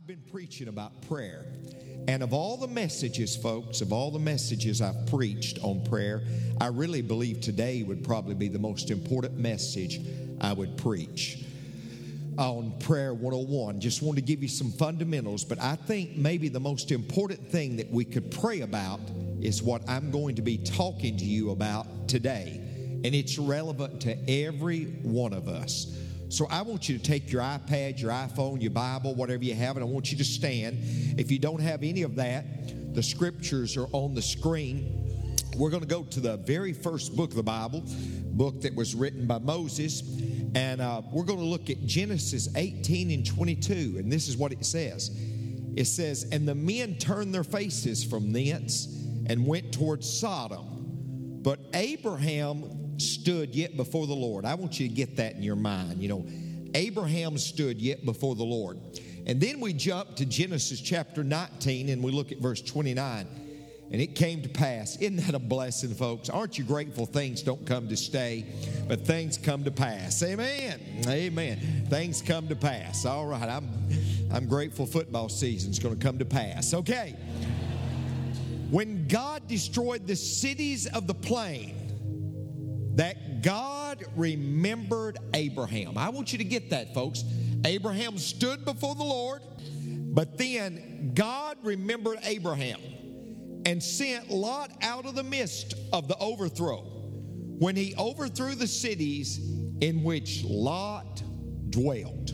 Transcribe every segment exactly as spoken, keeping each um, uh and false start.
I've been preaching about prayer. And of all the messages, folks, of all the messages I've preached on prayer, I really believe today would probably be the most important message I would preach on Prayer one oh one. Just want to give you some fundamentals, but I think maybe the most important thing that we could pray about is what I'm going to be talking to you about today. And it's relevant to every one of us. So I want you to take your iPad, your iPhone, your Bible, whatever you have, and I want you to stand. If you don't have any of that, the scriptures are on the screen. We're going to go to the very first book of the Bible, book that was written by Moses, and uh, we're going to look at Genesis eighteen and twenty-two, and this is what it says. It says, "And the men turned their faces from thence and went towards Sodom, but Abraham stood yet before the Lord." I want you to get that in your mind. You know, Abraham stood yet before the Lord. And then we jump to Genesis chapter nineteen and we look at verse twenty-nine. And it came to pass. Isn't that a blessing, folks? Aren't you grateful things don't come to stay, but things come to pass? Amen. Amen. Things come to pass. All right. I'm, I'm grateful football season's going to come to pass. Okay. When God destroyed the cities of the plain, that God remembered Abraham. I want you to get that, folks. Abraham stood before the Lord, but then God remembered Abraham and sent Lot out of the midst of the overthrow when he overthrew the cities in which Lot dwelt.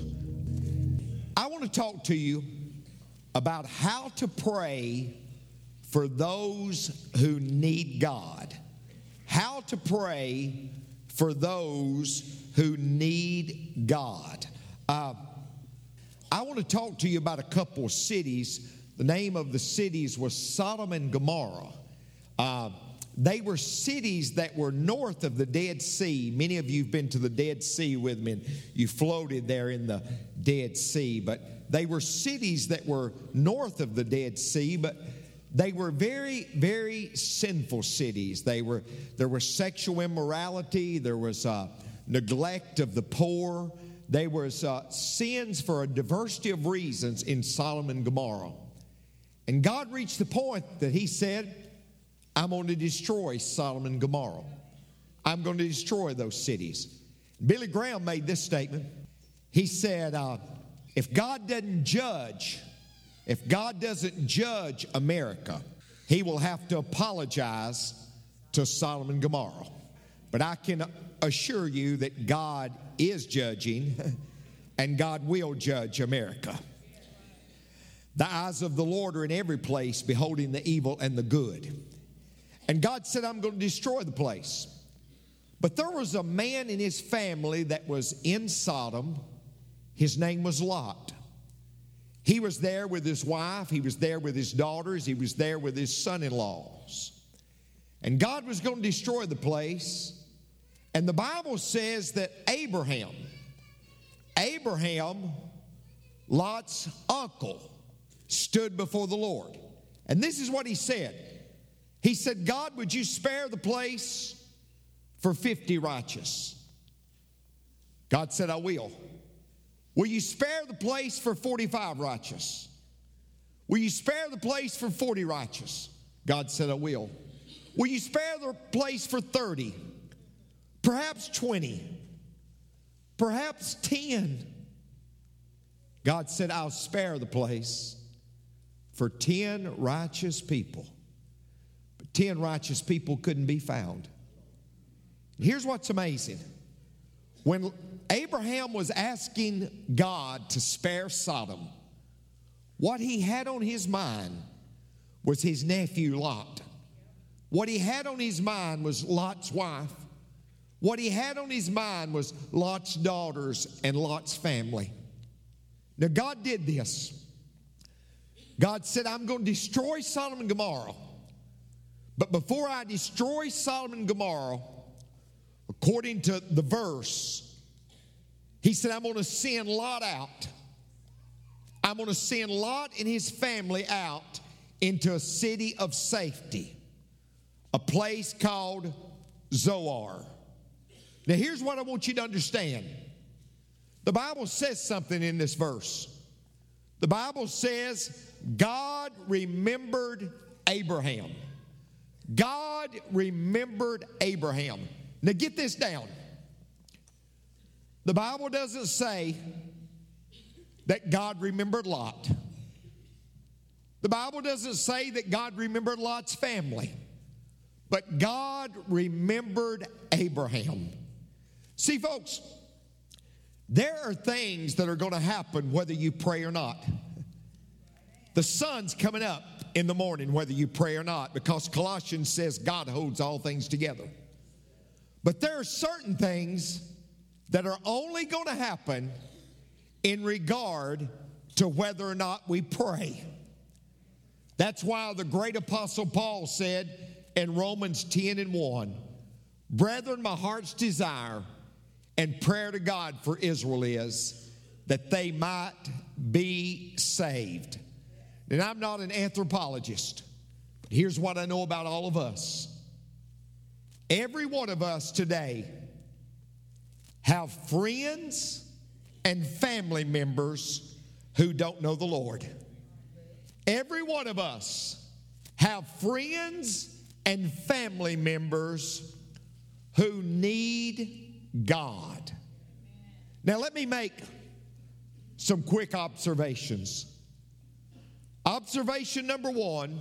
I want to talk to you about how to pray for those who need God. How to pray for those who need God. Uh, I want to talk to you about a couple of cities. The name of the cities was Sodom and Gomorrah. Uh, they were cities that were north of the Dead Sea. Many of you have been to the Dead Sea with me, and you floated there in the Dead Sea. But they were cities that were north of the Dead Sea, but they were very, very sinful cities. They were there was sexual immorality. There was uh, neglect of the poor. There was uh, sins for a diversity of reasons in Sodom and Gomorrah. And God reached the point that He said, "I'm going to destroy Sodom and Gomorrah. I'm going to destroy those cities." Billy Graham made this statement. He said, uh, "If God doesn't judge." If God doesn't judge America, He will have to apologize to Sodom and Gomorrah. But I can assure you that God is judging, and God will judge America. The eyes of the Lord are in every place, beholding the evil and the good. And God said, "I'm going to destroy the place." But there was a man in his family that was in Sodom. His name was Lot. He was there with his wife. He was there with his daughters. He was there with his son-in-laws. And God was going to destroy the place. And the Bible says that Abraham, Abraham, Lot's uncle, stood before the Lord. And this is what he said. He said, "God, would you spare the place for fifty righteous?" God said, "I will." "Will you spare the place for forty-five righteous? Will you spare the place for forty righteous?" God said, "I will." "Will you spare the place for thirty? Perhaps twenty? Perhaps ten?" God said, "I'll spare the place for ten righteous people." But ten righteous people couldn't be found. Here's what's amazing. When Abraham was asking God to spare Sodom, what he had on his mind was his nephew Lot. What he had on his mind was Lot's wife. What he had on his mind was Lot's daughters and Lot's family. Now God did this. God said, "I'm going to destroy Sodom and Gomorrah. But before I destroy Sodom and Gomorrah, according to the verse, He said, I'm going to send Lot out. I'm going to send Lot and his family out into a city of safety, a place called Zoar." Now, here's what I want you to understand. The Bible says something in this verse. The Bible says God remembered Abraham. God remembered Abraham. Now get this down. The Bible doesn't say that God remembered Lot. The Bible doesn't say that God remembered Lot's family. But God remembered Abraham. See, folks, there are things that are going to happen whether you pray or not. The sun's coming up in the morning whether you pray or not, because Colossians says God holds all things together. But there are certain things that are only going to happen in regard to whether or not we pray. That's why the great apostle Paul said in Romans ten and one, brethren, my heart's desire and prayer to God for Israel is that they might be saved. And I'm not an anthropologist, but here's what I know about all of us. Every one of us today have friends and family members who don't know the Lord. Every one of us have friends and family members who need God. Now let me make some quick observations. Observation number one,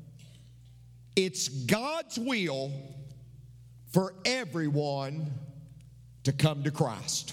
it's God's will for everyone to come to Christ.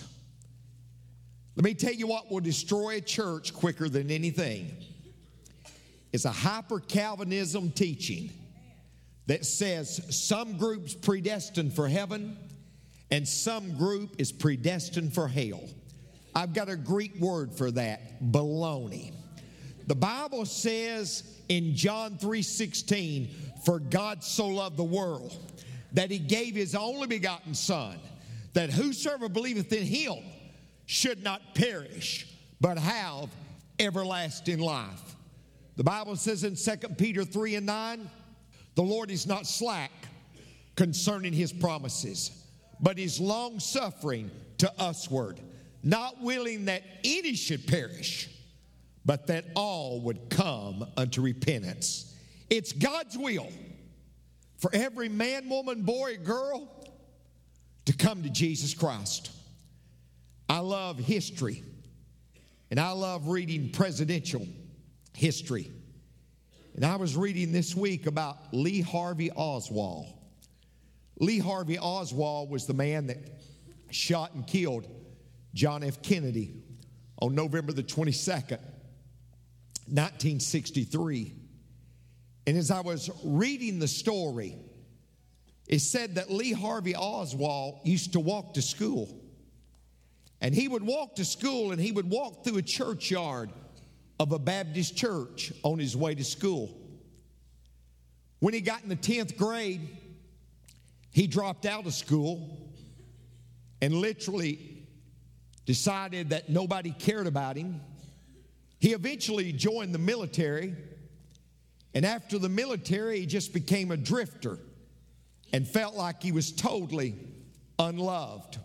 Let me tell you what will destroy a church quicker than anything. It's a hyper-Calvinism teaching that says some group's predestined for heaven and some group is predestined for hell. I've got a Greek word for that, baloney. The Bible says in John three sixteen, for God so loved the world that he gave his only begotten Son, that whosoever believeth in him should not perish, but have everlasting life. The Bible says in Second Peter three and nine, the Lord is not slack concerning his promises, but is long-suffering to usward, not willing that any should perish, but that all would come unto repentance. It's God's will for every man, woman, boy, girl to come to Jesus Christ. I love history, and I love reading presidential history. And I was reading this week about Lee Harvey Oswald. Lee Harvey Oswald was the man that shot and killed John F. Kennedy on November the twenty-second, nineteen sixty-three. And as I was reading the story, it said that Lee Harvey Oswald used to walk to school. And he would walk to school and he would walk through a churchyard of a Baptist church on his way to school. When he got in the tenth grade, he dropped out of school and literally decided that nobody cared about him. He eventually joined the military, and after the military, he just became a drifter and felt like he was totally unloved.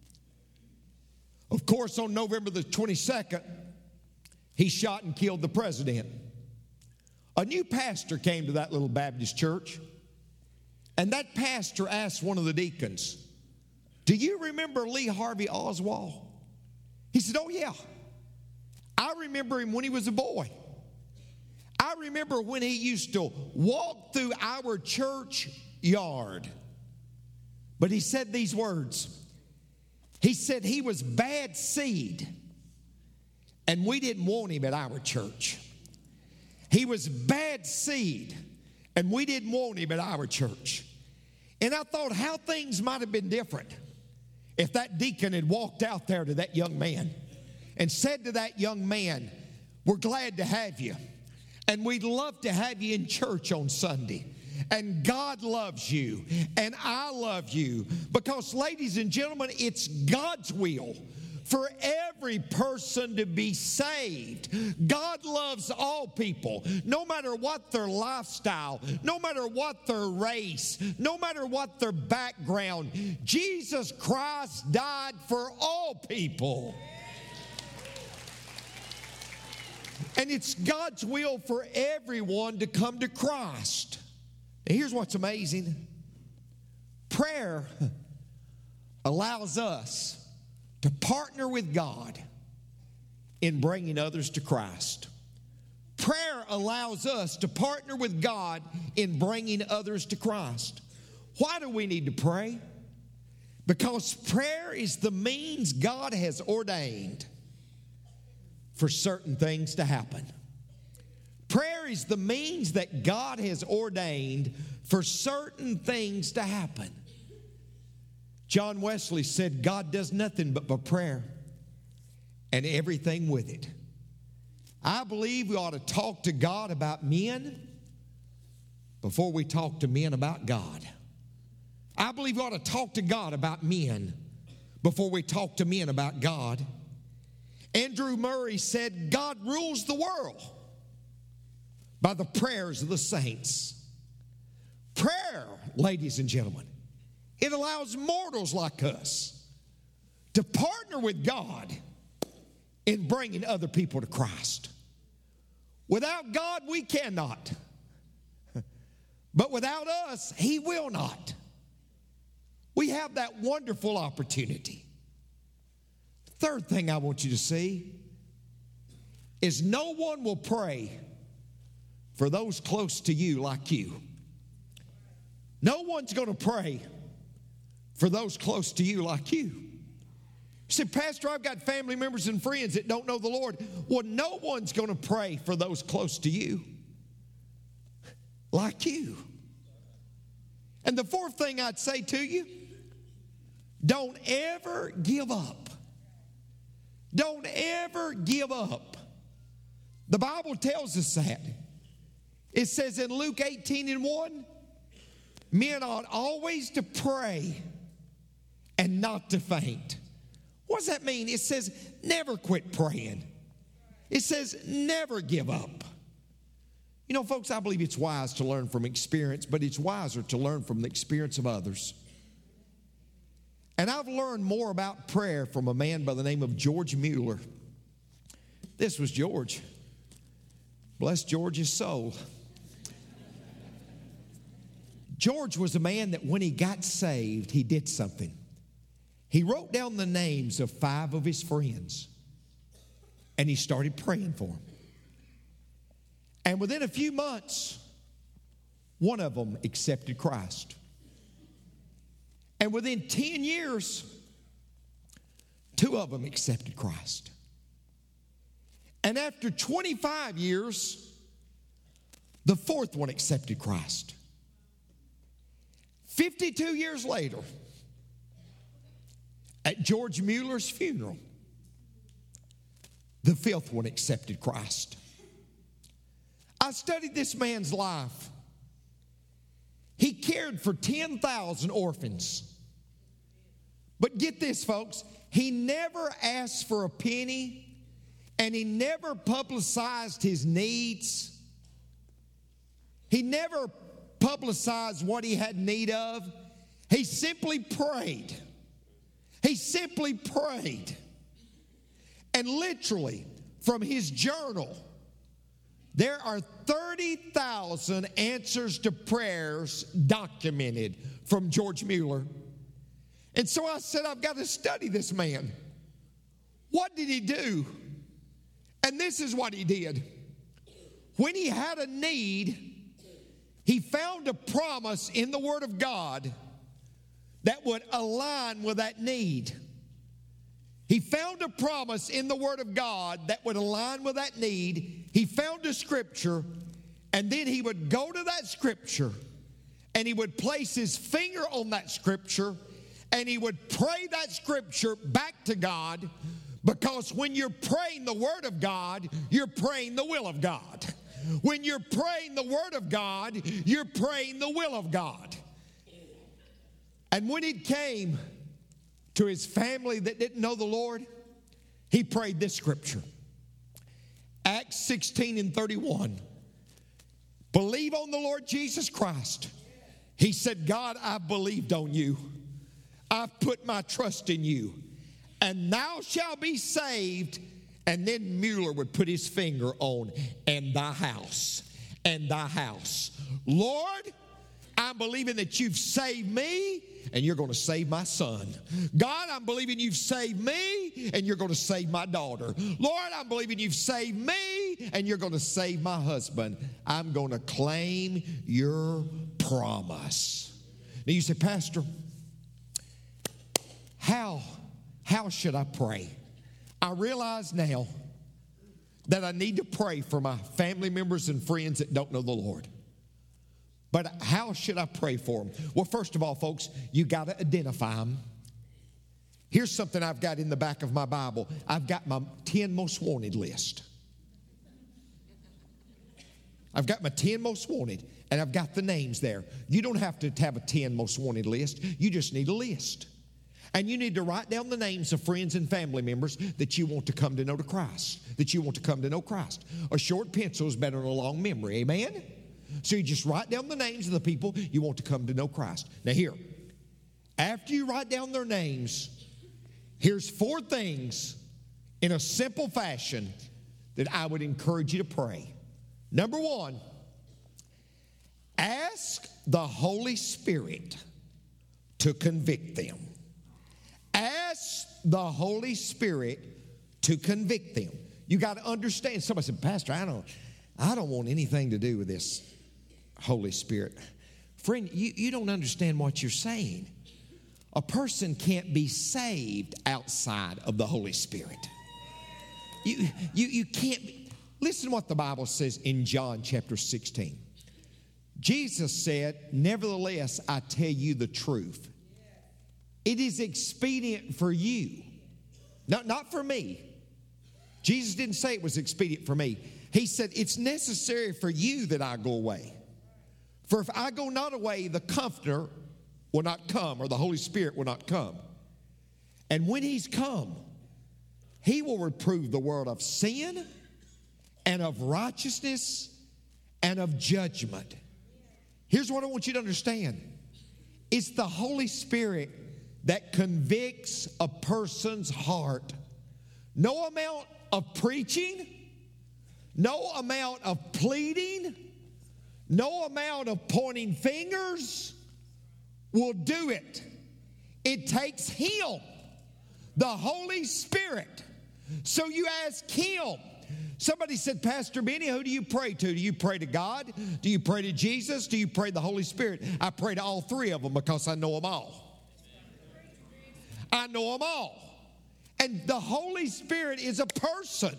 Of course, on November the twenty-second, he shot and killed the president. A new pastor came to that little Baptist church, and that pastor asked one of the deacons, do you remember Lee Harvey Oswald? He said, oh yeah, I remember him when he was a boy. I remember when he used to walk through our church yard. But he said these words. He said he was bad seed, and we didn't want him at our church. He was bad seed, and we didn't want him at our church. And I thought how things might have been different if that deacon had walked out there to that young man and said to that young man, we're glad to have you, and we'd love to have you in church on Sunday. And God loves you, and I love you, because, ladies and gentlemen, it's God's will for every person to be saved. God loves all people, no matter what their lifestyle, no matter what their race, no matter what their background. Jesus Christ died for all people. And it's God's will for everyone to come to Christ. And here's what's amazing. Prayer allows us to partner with God in bringing others to Christ. Prayer allows us to partner with God in bringing others to Christ. Why do we need to pray? Because prayer is the means God has ordained for certain things to happen. Prayer is the means that God has ordained for certain things to happen. John Wesley said, God does nothing but by prayer and everything with it. I believe we ought to talk to God about men before we talk to men about God. I believe we ought to talk to God about men before we talk to men about God. Andrew Murray said, God rules the world by the prayers of the saints. Prayer, ladies and gentlemen, it allows mortals like us to partner with God in bringing other people to Christ. Without God, we cannot. But without us, He will not. We have that wonderful opportunity. Third thing I want you to see is no one will pray for those close to you like you. No one's going to pray for those close to you like you. You say, Pastor, I've got family members and friends that don't know the Lord. Well, no one's going to pray for those close to you like you. And the fourth thing I'd say to you, don't ever give up. Don't ever give up. The Bible tells us that. It says in Luke eighteen and one, men ought always to pray and not to faint. What does that mean? It says never quit praying. It says never give up. You know, folks, I believe it's wise to learn from experience, but it's wiser to learn from the experience of others. And I've learned more about prayer from a man by the name of George Mueller. This was George. Bless George's soul. George was a man that when he got saved, he did something. He wrote down the names of five of his friends, and he started praying for them. And within a few months, one of them accepted Christ. And within ten years, two of them accepted Christ. And after twenty-five years, the fourth one accepted Christ. fifty-two years later, at George Mueller's funeral, the fifth one accepted Christ. I studied this man's life. He cared for ten thousand orphans. But get this, folks, he never asked for a penny, and he never publicized his needs. He never publicized what he had need of. He simply prayed. He simply prayed. And literally, from his journal, there are thirty thousand answers to prayers documented from George Mueller. And so I said, I've got to study this man. What did he do? And this is what he did. When he had a need, he found a promise in the Word of God that would align with that need. He found a promise in the Word of God that would align with that need. He found a scripture, and then he would go to that scripture, and he would place his finger on that scripture, and he would pray that scripture back to God, because when you're praying the Word of God, you're praying the will of God. When you're praying the Word of God, you're praying the will of God. And when it came to his family that didn't know the Lord, he prayed this scripture. Acts sixteen and thirty-one. Believe on the Lord Jesus Christ. He said, God, I've believed on you. I've put my trust in you. And thou shalt be saved And then Mueller would put his finger on, and thy house, and thy house. Lord, I'm believing that you've saved me and you're going to save my son. God, I'm believing you've saved me and you're going to save my daughter. Lord, I'm believing you've saved me and you're going to save my husband. I'm going to claim your promise. Now you say, Pastor, how, how should I pray? I realize now that I need to pray for my family members and friends that don't know the Lord. But how should I pray for them? Well, first of all, folks, you got to identify them. Here's something I've got in the back of my Bible. I've got my ten most wanted list. I've got my ten most wanted, and I've got the names there. You don't have to have a ten most wanted list. You just need a list. And you need to write down the names of friends and family members that you want to come to know to Christ, that you want to come to know Christ. A short pencil is better than a long memory, amen? So you just write down the names of the people you want to come to know Christ. Now here, after you write down their names, here's four things in a simple fashion that I would encourage you to pray. Number one, ask the Holy Spirit to convict them. Ask the Holy Spirit to convict them. You got to understand. Somebody said, Pastor, I don't, I don't want anything to do with this Holy Spirit. Friend, you, you don't understand what you're saying. A person can't be saved outside of the Holy Spirit. You, you, you can't. Listen to what the Bible says in John chapter sixteen. Jesus said, nevertheless, I tell you the truth. It is expedient for you, not, not for me. Jesus didn't say it was expedient for me. He said, it's necessary for you that I go away. For if I go not away, the Comforter will not come, or the Holy Spirit will not come. And when he's come, he will reprove the world of sin and of righteousness and of judgment. Here's what I want you to understand. It's the Holy Spirit that convicts a person's heart. No amount of preaching, no amount of pleading, no amount of pointing fingers will do it. It takes Him, the Holy Spirit. So you ask Him. Somebody said, Pastor Benny, who do you pray to? Do you pray to God? Do you pray to Jesus? Do you pray to the Holy Spirit? I pray to all three of them because I know them all. I know them all. And the Holy Spirit is a person.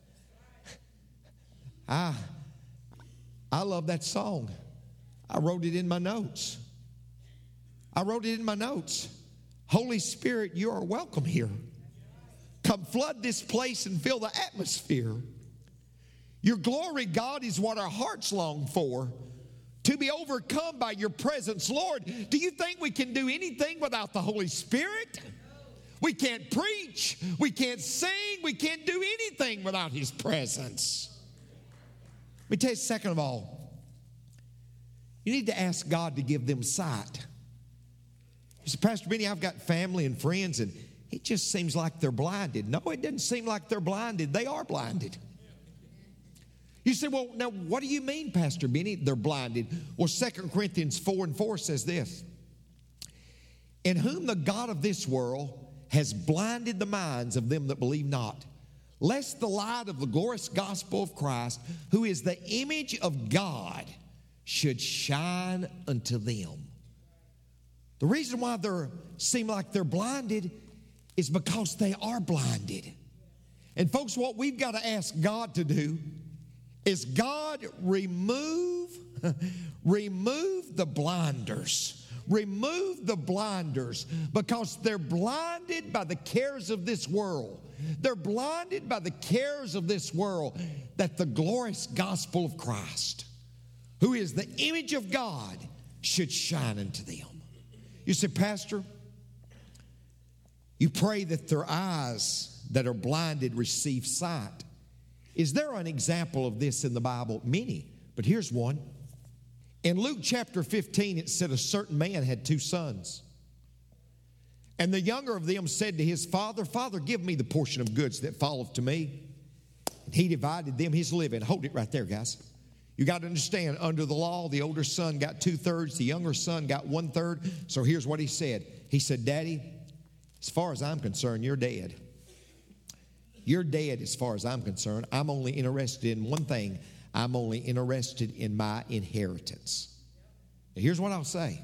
I, I love that song. I wrote it in my notes. I wrote it in my notes. Holy Spirit, you are welcome here. Come flood this place and fill the atmosphere. Your glory, God, is what our hearts long for, to be overcome by your presence. Lord, do you think we can do anything without the Holy Spirit? We can't preach. We can't sing. We can't do anything without His presence. Let me tell you, second of all, you need to ask God to give them sight. You say, Pastor Benny, I've got family and friends, and it just seems like they're blinded. No, it doesn't seem like they're blinded. They are blinded. You say, well, now, what do you mean, Pastor Benny, they're blinded? Well, Second Corinthians four and four says this. In whom the God of this world has blinded the minds of them that believe not, lest the light of the glorious gospel of Christ, who is the image of God, should shine unto them. The reason why they seem like they're blinded is because they are blinded. And folks, what we've got to ask God to do is, God, remove, remove the blinders. Remove the blinders, because they're blinded by the cares of this world. They're blinded by the cares of this world, that the glorious gospel of Christ, who is the image of God, should shine unto them. You say, Pastor, you pray that their eyes that are blinded receive sight. Is there an example of this in the Bible? Many, but here's one. In Luke chapter fifteen, it said a certain man had two sons. And the younger of them said to his father, Father, give me the portion of goods that falleth to me. He divided them his living. Hold it right there, guys. You got to understand, under the law, the older son got two-thirds, the younger son got one-third. So here's what he said. He said, Daddy, as far as I'm concerned, you're dead. You're dead as far as I'm concerned. I'm only interested in one thing. I'm only interested in my inheritance. Now, here's what I'll say.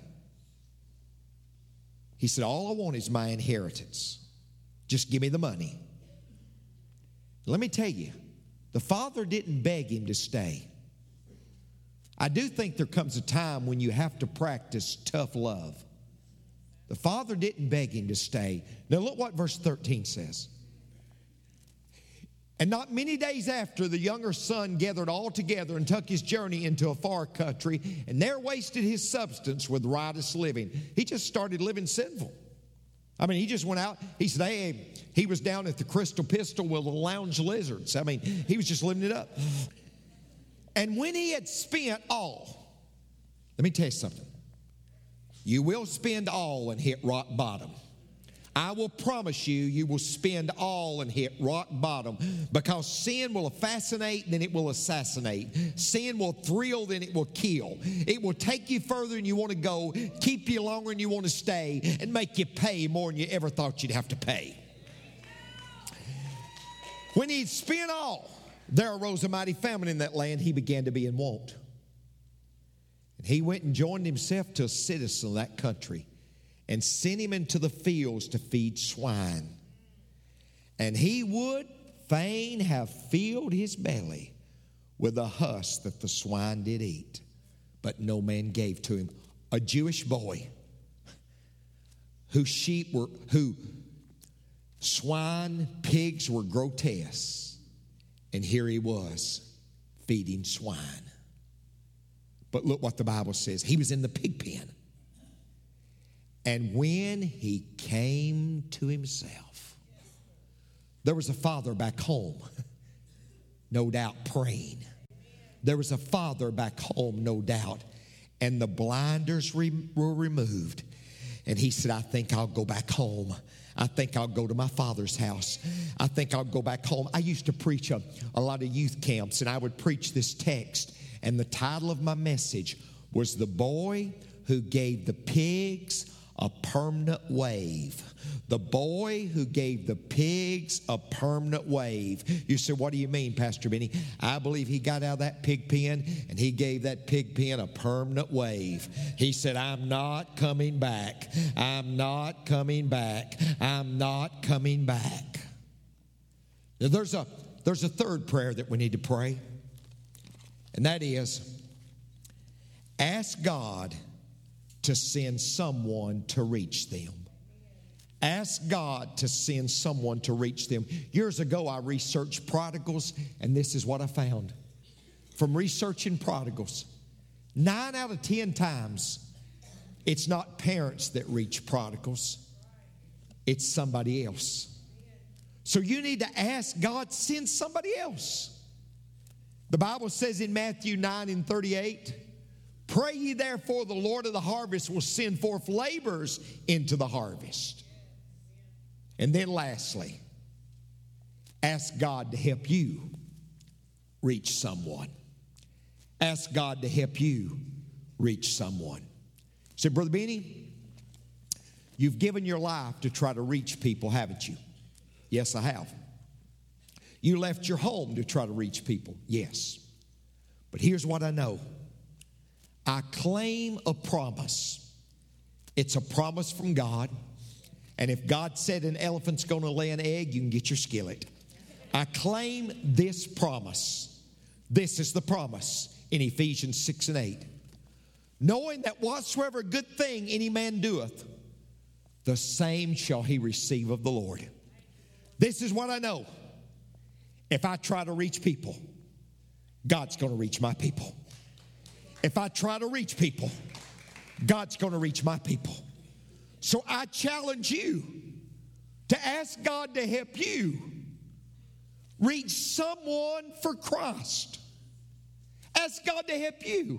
He said, all I want is my inheritance. Just give me the money. Let me tell you, the father didn't beg him to stay. I do think there comes a time when you have to practice tough love. The father didn't beg him to stay. Now look what verse thirteen says. And not many days after, the younger son gathered all together and took his journey into a far country, and there wasted his substance with riotous living. He just started living sinful. I mean, he just went out. He said, hey, he was down at the Crystal Pistol with the lounge lizards. I mean, he was just living it up. And when he had spent all, let me tell you something. You will spend all and hit rock bottom. I will promise you, you will spend all and hit rock bottom, because sin will fascinate, then it will assassinate. Sin will thrill, then it will kill. It will take you further than you want to go, keep you longer than you want to stay, and make you pay more than you ever thought you'd have to pay. When he'd spent all, there arose a mighty famine in that land. He began to be in want. And he went and joined himself to a citizen of that country, and sent him into the fields to feed swine. And he would fain have filled his belly with the husk that the swine did eat, but no man gave to him. A Jewish boy whose sheep were, who swine, pigs were grotesque. And here he was feeding swine. But look what the Bible says. He was in the pig pen. And when he came to himself, there was a father back home, no doubt praying. There was a father back home, no doubt. And the blinders re- were removed. And he said, I think I'll go back home. I think I'll go to my father's house. I think I'll go back home. I used to preach a, a lot of youth camps, and I would preach this text. And the title of my message was The Boy Who Gave the Pigs a Permanent Wave. The boy who gave the pigs a permanent wave. You say, what do you mean, Pastor Benny? I believe he got out of that pig pen and he gave that pig pen a permanent wave. He said, I'm not coming back. I'm not coming back. I'm not coming back. Now, there's a, there's a third prayer that we need to pray. And that is, ask God to send someone to reach them. Ask God to send someone to reach them. Years ago, I researched prodigals, and this is what I found. From researching prodigals, nine out of ten times, it's not parents that reach prodigals. It's somebody else. So you need to ask God, send somebody else. The Bible says in Matthew nine and thirty-eight, pray ye therefore the Lord of the harvest will send forth laborers into the harvest. And then lastly, ask God to help you reach someone. Ask God to help you reach someone. Say, Brother Benny, you've given your life to try to reach people, haven't you? Yes, I have. You left your home to try to reach people. Yes. But here's what I know. I claim a promise. It's a promise from God. And if God said an elephant's going to lay an egg, you can get your skillet. I claim this promise. This is the promise in Ephesians six and eight. Knowing that whatsoever good thing any man doeth, the same shall he receive of the Lord. This is what I know. If I try to reach people, God's going to reach my people. If I try to reach people, God's going to reach my people. So I challenge you to ask God to help you reach someone for Christ. Ask God to help you.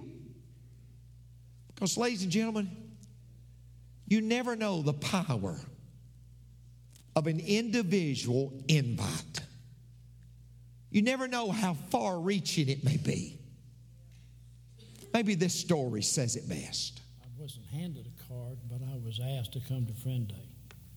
Because, ladies and gentlemen, you never know the power of an individual invite. You never know how far-reaching it may be. Maybe this story says it best. I wasn't handed a card, but I was asked to come to Friend Day.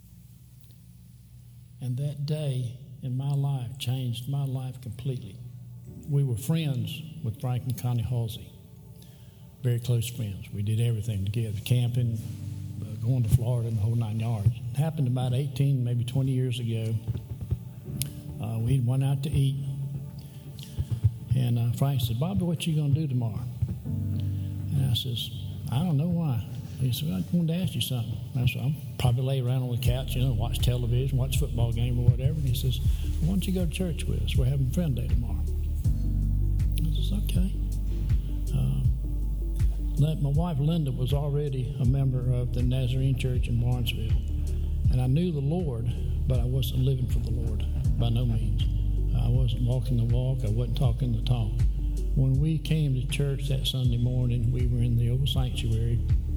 And that day in my life changed my life completely. We were friends with Frank and Connie Halsey, very close friends. We did everything together, camping, uh, going to Florida, and the whole nine yards. It happened about eighteen, maybe twenty years ago. Uh, we went out to eat, and uh, Frank said, "Bobby, what you going to do tomorrow?" And I says, "I don't know why." He said, "I wanted to ask you something." I said, "I'll probably lay around on the couch, you know, watch television, watch a football game or whatever." And he says, "Why don't you go to church with us? We're having Friend Day tomorrow." I says, "Okay." Uh, my wife Linda was already a member of the Nazarene Church in Barnesville, and I knew the Lord, but I wasn't living for the Lord by no means. I wasn't walking the walk. I wasn't talking the talk. When we came to church that Sunday morning, we were in the old sanctuary,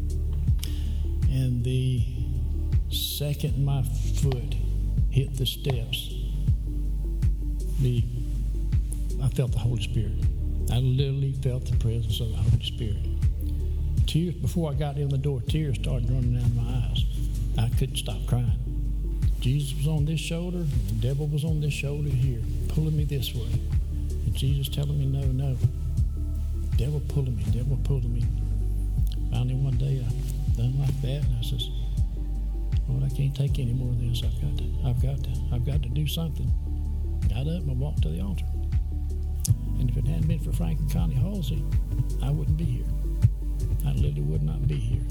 and the second my foot hit the steps, the I felt the Holy Spirit. I literally felt the presence of the Holy Spirit. Tears, before I got in the door, tears started running down my eyes. I couldn't stop crying. Jesus was on this shoulder, and the devil was on this shoulder here, pulling me this way. And Jesus telling me, no, no. Devil pulling me, devil pulling me. Finally one day I done like that, and I says, "Lord, I can't take any more of this. I've got to, I've got to, I've got to do something." Got up and I walked to the altar. And if it hadn't been for Frank and Connie Halsey, I wouldn't be here. I literally would not be here.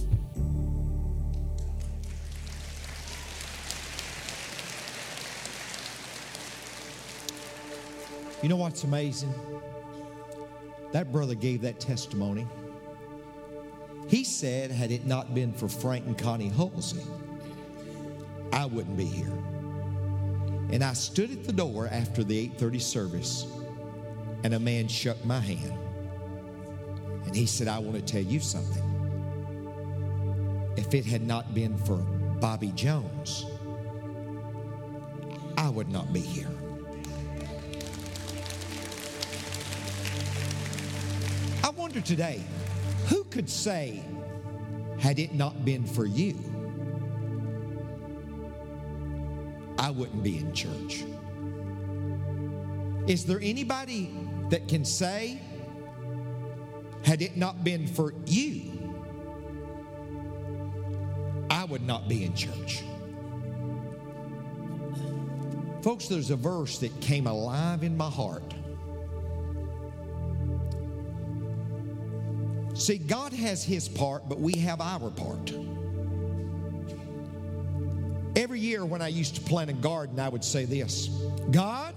You know what's amazing? That brother gave that testimony. He said, had it not been for Frank and Connie Halsey, I wouldn't be here. And I stood at the door after the eight thirty service, and a man shook my hand. And he said, "I want to tell you something. If it had not been for Bobby Jones, I would not be here." I wonder today, who could say, had it not been for you, I wouldn't be in church? Is there anybody that can say, had it not been for you, I would not be in church? Folks, there's a verse that came alive in my heart. See, God has His part, but we have our part. Every year when I used to plant a garden, I would say this: "God,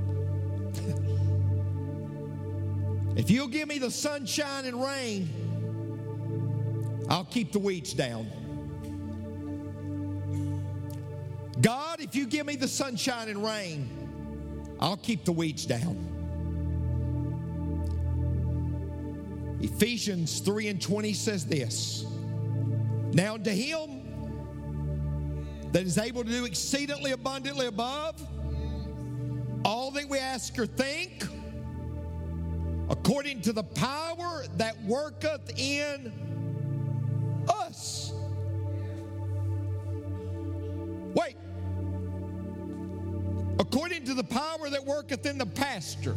if you'll give me the sunshine and rain, I'll keep the weeds down. God, if you give me the sunshine and rain, I'll keep the weeds down." Ephesians three and twenty says this: "Now to Him that is able to do exceedingly abundantly above all that we ask or think, according to the power that worketh in us." Wait. According to the power that worketh in the pastor.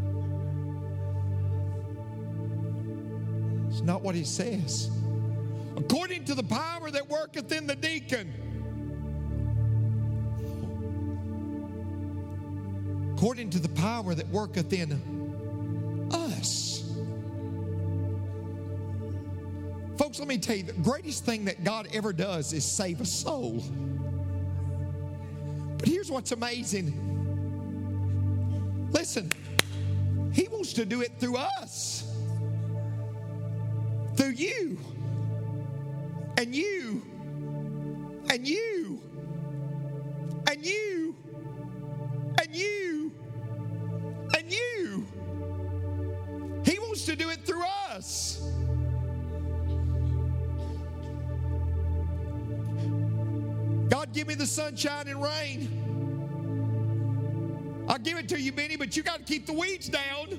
It's not what he says. According to the power that worketh in the deacon. According to the power that worketh in us. Folks, let me tell you, the greatest thing that God ever does is save a soul. But here's what's amazing. Listen, He wants to do it through us. Through you. And you. And you. And you. And you. And you. He wants to do it through us. God, give me the sunshine and rain. I'll give it to you, Benny, but you got to keep the weeds down.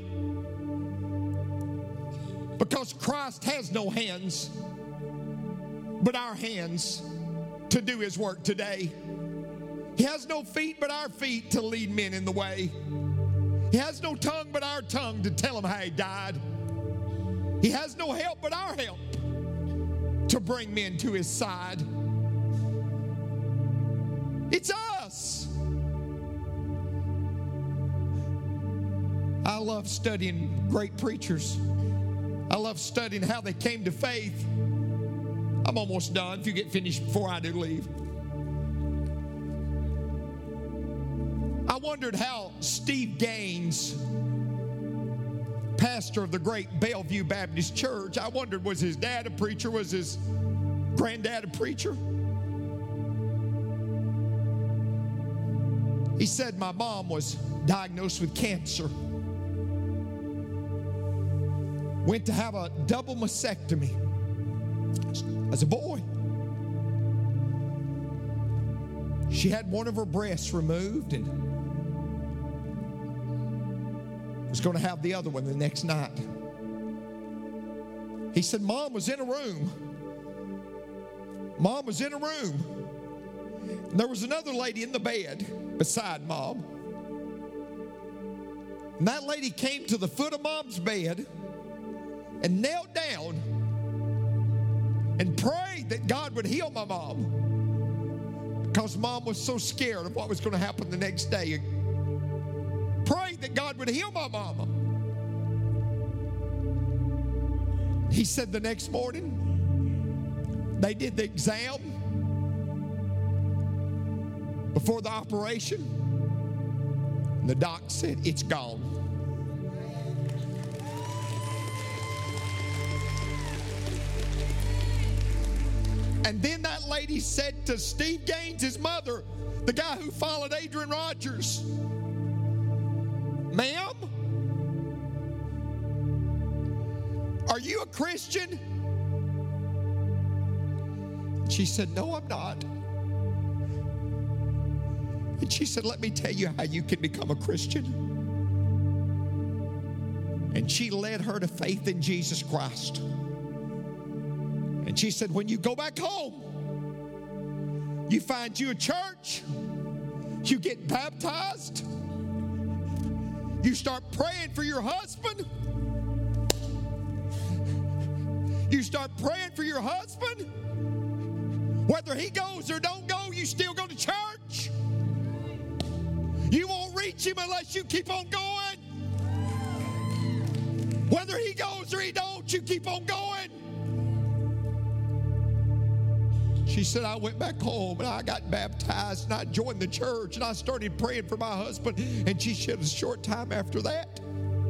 Because Christ has no hands but our hands to do his work today. He has no feet but our feet to lead men in the way. He has no tongue but our tongue to tell him how he died. He has no help but our help to bring men to his side. It's us. I love studying great preachers. I love studying how they came to faith. I'm almost done. If you get finished before I do leave. I wondered how Steve Gaines, pastor of the great Bellevue Baptist Church, I wondered, was his dad a preacher? Was his granddad a preacher? He said my mom was diagnosed with cancer. Went to have a double mastectomy as a boy. She had one of her breasts removed and was going to have the other one the next night. He said, Mom was in a room. Mom was in a room. And there was another lady in the bed beside Mom. And that lady came to the foot of Mom's bed and knelt down and prayed that God would heal my mom, because Mom was so scared of what was going to happen the next day. Prayed that God would heal my mama. He said the next morning they did the exam before the operation, and the doc said, it's gone. And then that lady said to Steve Gaines, his mother, the guy who followed Adrian Rogers, ma'am, are you a Christian? She said, no, I'm not. And she said, let me tell you how you can become a Christian. And she led her to faith in Jesus Christ. And she said, when you go back home, you find you a church, you get baptized, you start praying for your husband, you start praying for your husband, whether he goes or don't go, you still go to church. You won't reach him unless you keep on going. Whether he goes or he don't, you keep on going. She said, I went back home and I got baptized and I joined the church and I started praying for my husband. And she said a short time after that,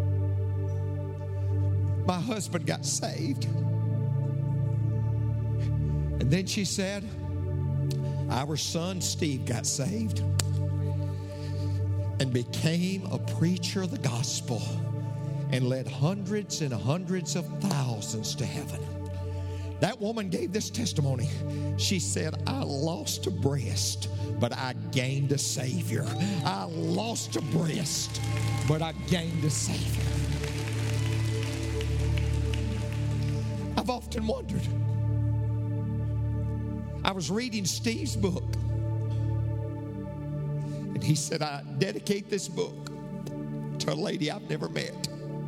my husband got saved. And then she said, our son Steve got saved and became a preacher of the gospel and led hundreds and hundreds of thousands to heaven. That woman gave this testimony. She said, I lost a breast, but I gained a Savior. I lost a breast, but I gained a Savior. I've often wondered. I was reading Steve's book, and he said, I dedicate this book to a lady I've never met.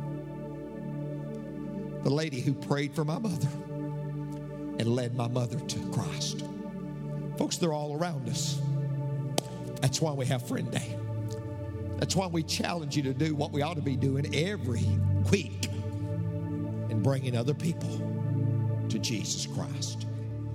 The lady who prayed for my mother and led my mother to Christ. Folks, they're all around us. That's why we have Friend Day. That's why we challenge you to do what we ought to be doing every week and bringing other people to Jesus Christ.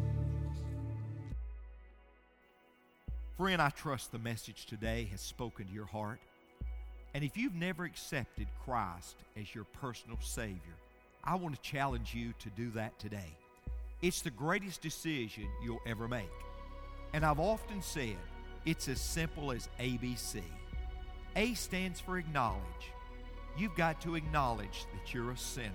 Friend, I trust the message today has spoken to your heart. And if you've never accepted Christ as your personal Savior, I want to challenge you to do that today. It's the greatest decision you'll ever make. And I've often said, it's as simple as A B C. A stands for acknowledge. You've got to acknowledge that you're a sinner.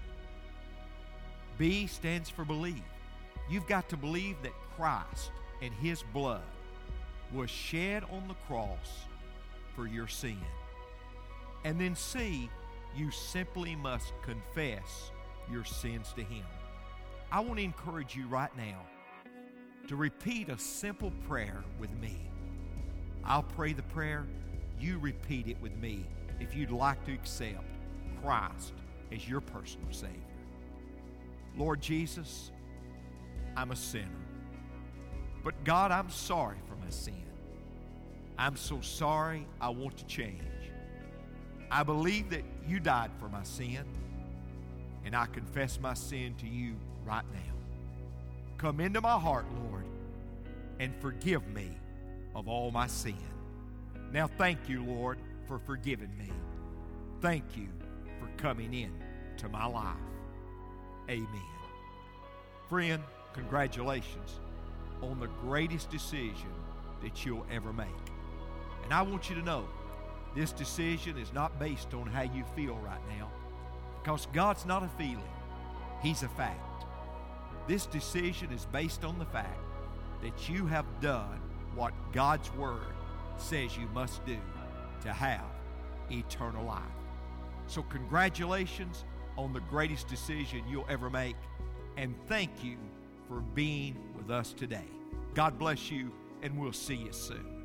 B stands for believe. You've got to believe that Christ and His blood was shed on the cross for your sin. And then C, you simply must confess your sins to Him. I want to encourage you right now to repeat a simple prayer with me. I'll pray the prayer. You repeat it with me if you'd like to accept Christ as your personal Savior. Lord Jesus, I'm a sinner. But God, I'm sorry for my sin. I'm so sorry, I want to change. I believe that you died for my sin, and I confess my sin to you right now. Come into my heart, Lord, and forgive me of all my sin. Now thank you, Lord, for forgiving me. Thank you for coming in to my life. Amen. Friend, congratulations on the greatest decision that you'll ever make. And I want you to know, this decision is not based on how you feel right now, because God's not a feeling. He's a fact. This decision is based on the fact that you have done what God's Word says you must do to have eternal life. So congratulations on the greatest decision you'll ever make, and thank you for being with us today. God bless you, and we'll see you soon.